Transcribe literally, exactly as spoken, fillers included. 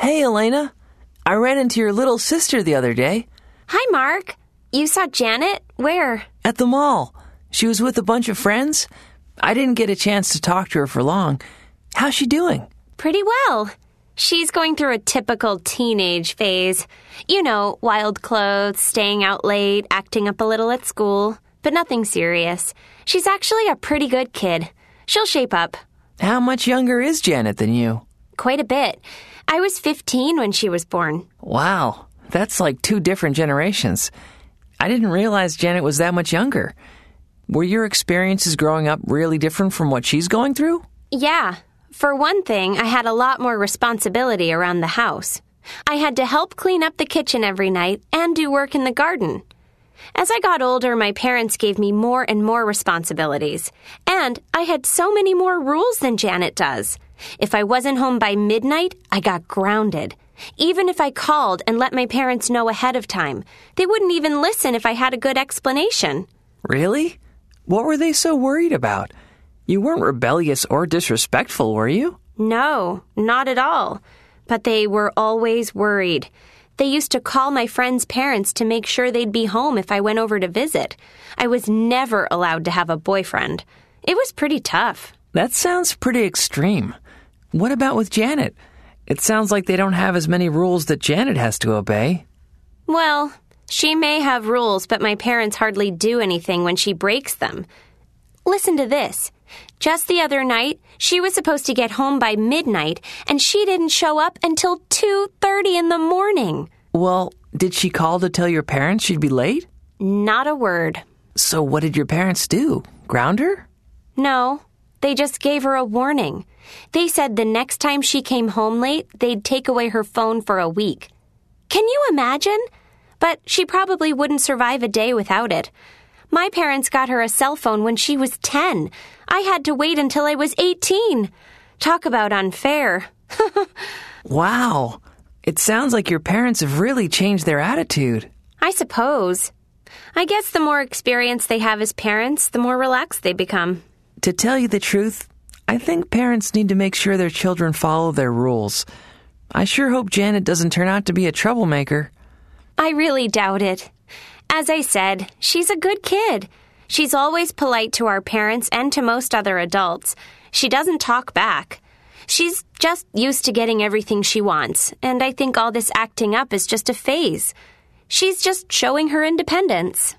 Hey, Elena. I ran into your little sister the other day. Hi, Mark. You saw Janet? Where? At the mall. She was with a bunch of friends. I didn't get a chance to talk to her for long. How's she doing? Pretty well. She's going through a typical teenage phase. You know, wild clothes, staying out late, acting up a little at school, but nothing serious. She's actually a pretty good kid. She'll shape up. How much younger is Janet than you? Quite a bit. I was fifteen when she was born. Wow, that's like two different generations. I didn't realize Janet was that much younger. Were your experiences growing up really different from what she's going through? Yeah. For one thing, I had a lot more responsibility around the house. I had to help clean up the kitchen every night and do work in the garden. As I got older, my parents gave me more and more responsibilities, and I had so many more rules than Janet does. If I wasn't home by midnight, I got grounded. Even if I called and let my parents know ahead of time, they wouldn't even listen if I had a good explanation. Really? What were they so worried about? You weren't rebellious or disrespectful, were you? No, not at all. But they were always worried. They used to call my friends' parents to make sure they'd be home if I went over to visit. I was never allowed to have a boyfriend. It was pretty tough. That sounds pretty extreme. What about with Janet? It sounds like they don't have as many rules that Janet has to obey. Well, she may have rules, but my parents hardly do anything when she breaks them. Listen to this. Just the other night, she was supposed to get home by midnight, and she didn't show up until two thirty in the morning. Well, did she call to tell your parents she'd be late? Not a word. So what did your parents do? Ground her? No, they just gave her a warning. They said the next time she came home late, they'd take away her phone for a week. Can you imagine? But she probably wouldn't survive a day without it. My parents got her a cell phone when she was ten. I had to wait until I was eighteen. Talk about unfair. Wow. It sounds like your parents have really changed their attitude. I suppose. I guess the more experience they have as parents, the more relaxed they become. To tell you the truth, I think parents need to make sure their children follow their rules. I sure hope Janet doesn't turn out to be a troublemaker. I really doubt it. As I said, she's a good kid. She's always polite to our parents and to most other adults. She doesn't talk back. She's just used to getting everything she wants, and I think all this acting up is just a phase. She's just showing her independence.